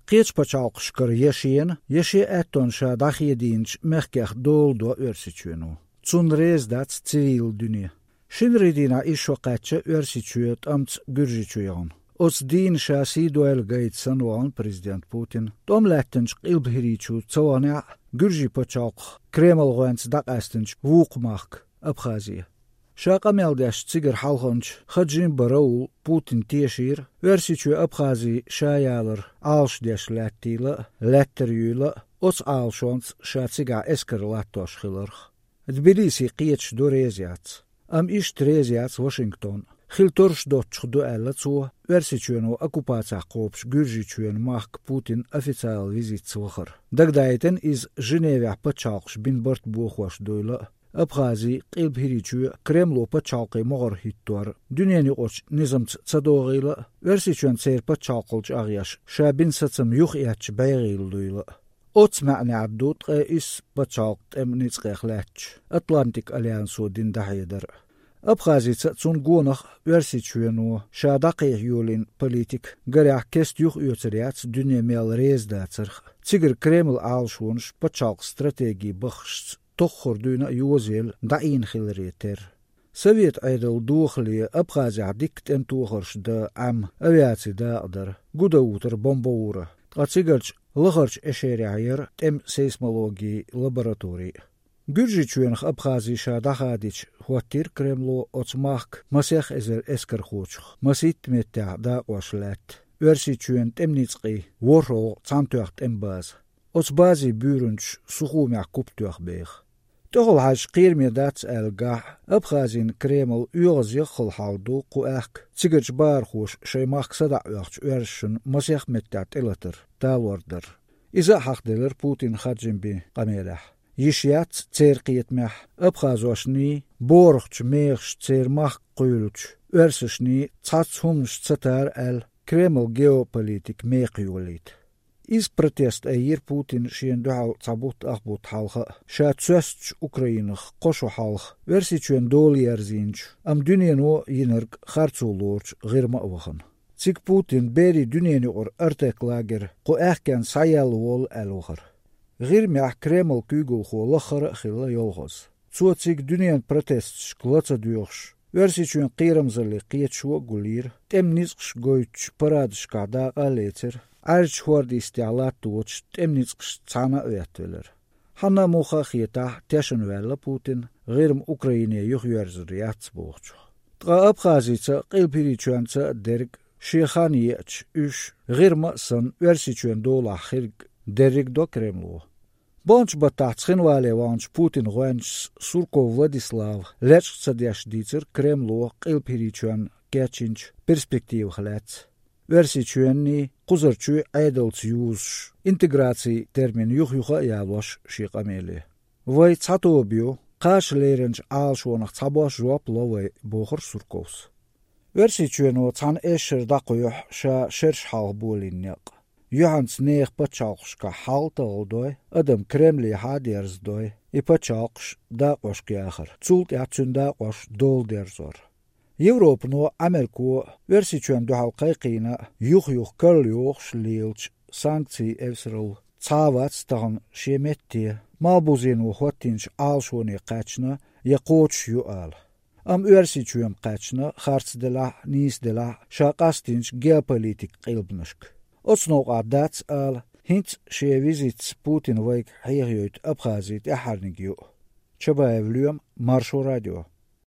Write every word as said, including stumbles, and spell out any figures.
Qiech pachalqshkar yeshien, yeshi eton sha dachiedinch mechkech doldo ursitjuenu. Tsun rezdats civil dunia. Shinridina isho qatcha ursitjuet amts gurjitjujan. Ots din sha sidoel gait sanuan president Putin. Tom lettench ilbhirichu tsawania gurji pachalq Kreml wens daqastench wukmark Abkhazia. Shaqa meldash tsigar halhonch khajin baraul Putin tieshir ursitju Abkhazi shayalar alshdesh latila letterjula ots alshons sha tsiga esker latosh khilrch. Tbilisi qiech doreziats. Am ish treziats Washington. Khiltorsh dotch duella zu ursitjueno okkupacja qopsh gurjitjuen mark Putin official visit zwocher. Dagdaiten is Geneva pachalqsh bin bort bukhwash doila. Abkhazi qilbhirichu Kremlo pachalqi mogor hittor. Dünyani qoch nizamts tsadogila ursitjuen tser pachalqolch agyash shabin satsam yuh yach bayril doila. Ots ma'na addut is pachalqt emnits qekhlatch. Atlantic Alliance din dahidar. Abkhazi tsun gonach ursitjueno sha daqih yolin politik garah kest yuh utsriats dünya mel rezdatser. Tsiger Kreml alshwonsh pachalq strategi bakhsh tokhor düna yozel da'in khilreter. Soviet idol doogli Abkhazia dikt en tokhorsh de am aviatie daadar gudauter bomboura. Qatsigerch lagharch esheriayer tem seismologie laboratorie. Gurjitjuench Abkhazi sha dachadich huatir Kremlo otsmark masech ezer esker khoch. Masit meta da waslet. Ursitjuen temnitski worro tsantucht embaz. Otsbazi burunch sukhumya kuptuach beeg. Toch haj qirmi dats elga Abkhazin Kreml urzig khulhaudu qoak. Tsigerch bar khosh shay maqsada uach urshun masech meta elater talwarder. Iza haqdeler Putin khajimbi qamelah. Yishyat tserqiyetmeh Abkhazwashni borgch meegch tsermach qulch ursishni tsatsumsh tsatar el Kreml geopolitik meeqyolit. Is protest eir Putin shien duhal tsabut akhbut halcha sha tsöstch Ukrainach qosho halch ursitjuen dolierzinch am dünyeno yinerg khartsulorch girma wachen. Tsik Putin beri dünyeni or artek lager qo ehken sayal wol elocher. Girmia Kreml kugel go lacher khila yolgos. Tsotsig dünyen protest klotsa duoch. Ursitjuen qiramzali qietshwo gulir temnizqsh goych paradshka da qaletser. Arch hordi istialat tuoch temnizqsh tsana uyatveler. Hanna mocha khita teshenwella Putin girm Ukraine yuhyerzriats boch. Tra Abkhazitsa qilpirichwansa derg Shekhaniech ush girma san ursitjuen dola khirg Derrig do Kremlo. Bonch batatskhin wale wanch Putin gwench Surko Vladislav lech tsadyash Kremlo qilpirichwan kechinch perspektiv khlats. Ursitjuenni quzarchu aidalts yuz integratie termin yuhyuha yavosh shiqamele. Vai tsatobio qash lerench alshwonach tsabosh jwap lowe bokhor Surkovs. Ursitjueno tsan esher daqoyh sha shersh halbolinyak. Johans neeg pachalqshka haltaldoy, adam Kremli hadersdoy, I pachalqsh daqoshkjacher. Zult yatsunda qosh dolderzor. Европа no Ameriko ursitjuen duhal qayqina yuh yuh kalyoch shleelch sanktie evsrel tsavats tagan shemetti mabuzinu hotinch alshwoni qachna yaqoch yual. Am ursitjuen qachna khartsdela nisdela shaqastinch geopolitik qilbnishk. Otsnog adats al hint she visits Putin week hayyoit Abkhazit aharnigyo. Chabaevluam Marsho Radio.